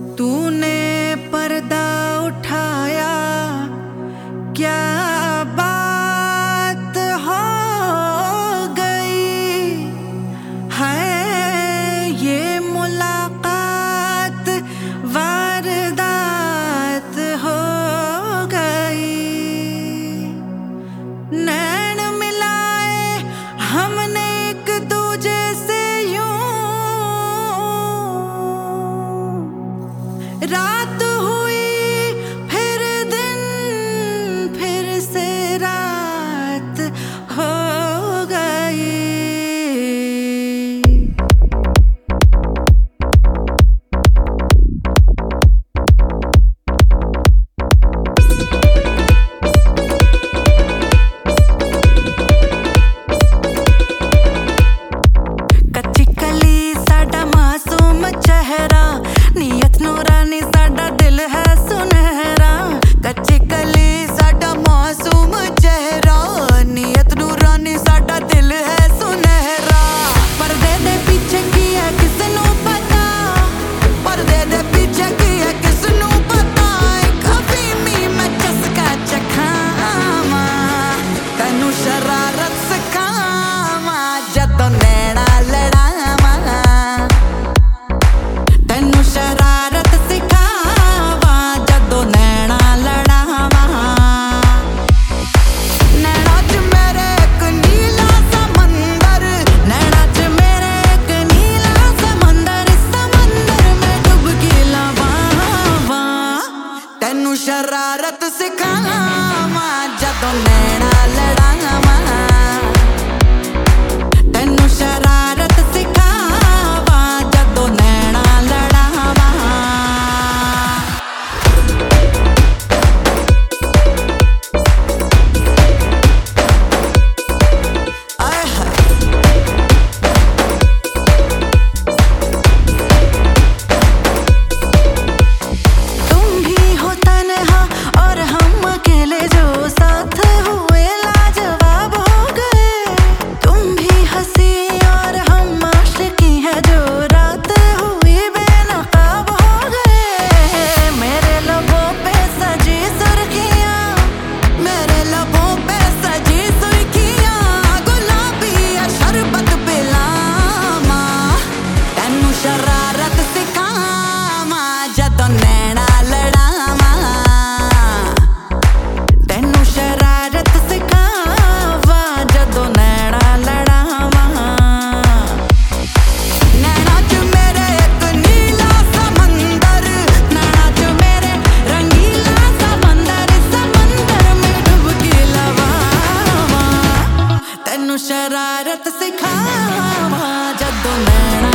तूने पर्दा उठाया, क्या बात हो गई है ये मुलाकात, वारदात हो गई। नैन मिलाए हमने एक दूजे से यूं, रात हुई फिर दिन, फिर से रात हो गई। कच्ची कली साडा मासूम चेहरा, नीयत नूरानी साडा दिल है सुनहरा। कच्ची कली साडा मासूम चेहरा, नीयत नूरानी साडा दिल है सुनहरा। पर्दे दे पीछे की है किसनू पता, पर्दे दे पीछे की है किसनू पता। कभी मी मैं चस्का चखावा, तैनू शरारत सिखावा, जदों नैना लड़ावा। तैनू शरारत सिखावा, जदों नैना लड़ावा। नैना च मेरे एक नीला समंदर, नैना च मेरे एक नीला समंदर, समंदर में डुबकी लवावा। तैनू शरारत सिखावा, जदों नैना लड़ावा। तैनू शरारत सिखावा, जदों नैना लड़ावा। आय हाय। तुम भी हो तन्हा और हम अकेले, जो साथ हुए लाजवाब हो गए। तुम भी हंसी और हम आशिकी है, जो रात हुई बेनकाब हो गए। मेरे लबों पे सजी सुर्खियां, मेरे लबों पे सजी सुर्खियां, गुलाबी या शरबत पिलावा। तैनू शरारत सिखावा, जदों नैना लड़ावा। तैनू शरारत सिखावा, जदों नैना लड़ावा। नैना च मेरे एक नीला समंदर, नैना च मेरे रंगीला समंदर, समंदर में डुबकी लवावा। तैनू शरारत सिखावा, जदों नैना